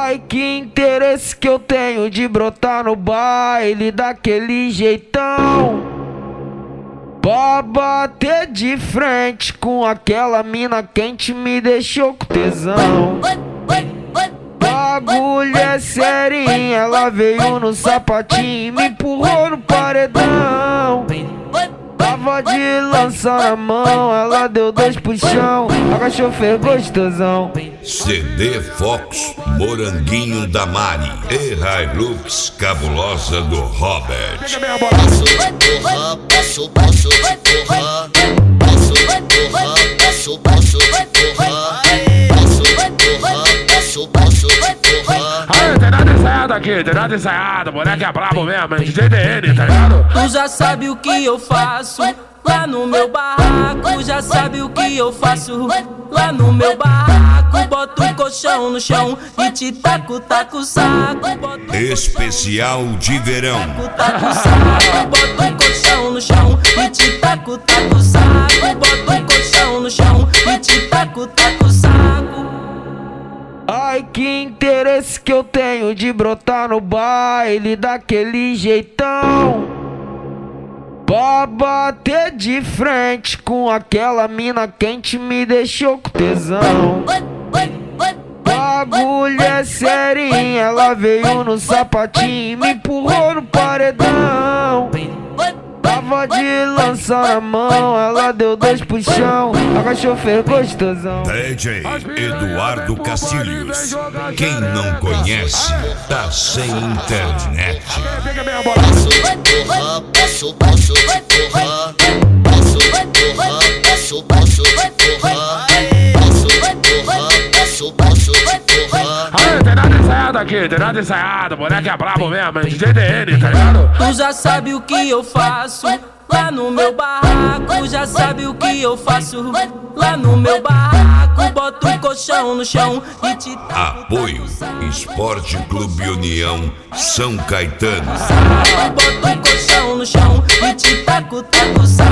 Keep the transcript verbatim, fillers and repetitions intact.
Ai, que interesse que eu tenho de brotar no baile daquele jeitão, pra bater de frente com aquela mina quente, me deixou com tesão. Bagulho é serinho, ela veio no sapatinho e me empurrou no paredão. Tava de lança na mão, ela deu dois puxão, agachou, fez gostosão. C D Fox, Moranguinho da Mari e Hilux cabulosa do Robert. Passo, vai porra, passo, passo, vai porra. Passo, vai porra, passo, passo, vai porra. Passo, vai porra, passo, passo, vai porra. Aí, tem nada ensaiado aqui, tem nada ensaiado, moleque é brabo mesmo, é D J D N, tá ligado? Tu já sabe o que eu faço lá no meu barraco, já sabe o que eu faço lá no meu barraco. Boto o colchão no chão e te taco, taco o saco. Especial de verão. Taco o saco, boto o colchão no chão e te taco, taco o saco. Boto o colchão no chão e te taco, taco o saco. Ai, que interesse que eu tenho de brotar no baile daquele jeitão, pra bater de frente com aquela mina quente, me deixou com tesão. Bagulho é serinho, ela veio no sapatinho e me empurrou no paredão. Tava de lança na mão, ela deu dois puxão, agachou, fez gostosão. D J Eduardo Cacilhos, quem não conhece, tá sem internet. Passo, vai porra, passo, passo, vai porra. Passo, vai porra, passo, passo, vai porra. Passo, vai porra, passo, passo, vai porra. Aí, tem nada ensaiado aqui, tem nada ensaiado, moleque é brabo mesmo, é D J D N, tá ligado? Tu já sabe o que eu faço lá no meu barraco, já sabe o que eu faço lá no meu barraco. Boto o colchão no chão e te taco. Apoio Esporte Clube União São Caetano. Boto o colchão no chão e te taco, taco, saco.